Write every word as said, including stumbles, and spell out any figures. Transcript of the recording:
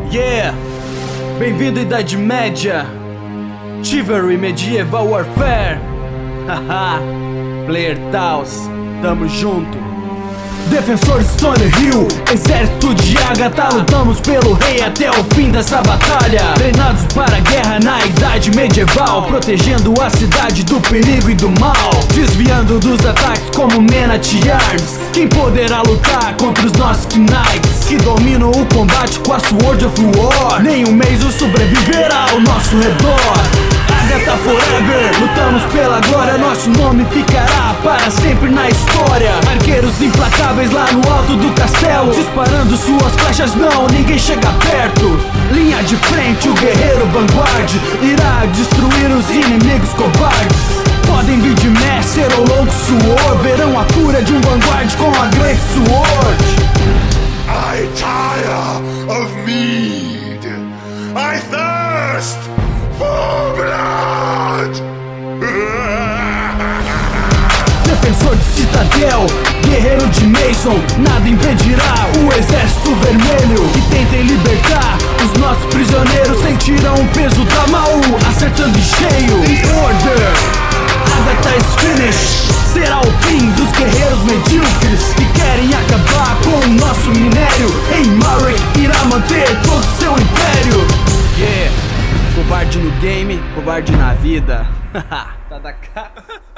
Yeah! Bem-vindo à Idade Média, Chivalry Medieval Warfare. Haha, Player Taos, tamo junto. Defensores Stone Hill, exército de Agatha, lutamos pelo rei até o fim dessa batalha. Treinados para a guerra na idade medieval, protegendo a cidade do perigo e do mal, desviando dos ataques como Men at Arms. Quem poderá lutar contra os nossos Knights, que dominam o combate com a Sword of War? Nenhum Meizo sobreviverá ao nosso redor. Agatha Forever, lutamos pela glória, nosso nome ficará para sempre na história. Arqueiros implacáveis lá no alto do castelo, disparando suas flechas, não, ninguém chega perto. Linha de frente, o guerreiro Vanguard irá destruir os inimigos covardes. Podem vir de Messer ou Louco Suor, verão a fúria de um Vanguard com a Great Sword. I tire of mead, I thirst for blood. Defensor de Citadel, guerreiro de Mason, nada impedirá o exército vermelho que tentem libertar os nossos prisioneiros. Sentirão o peso da Maú acertando em cheio. Order, Agatha's finish será o fim dos guerreiros medíocres que querem acabar com o nosso minério. Em Murray irá manter todo seu império. Yeah, covarde no game, covarde na vida. Tá da cara.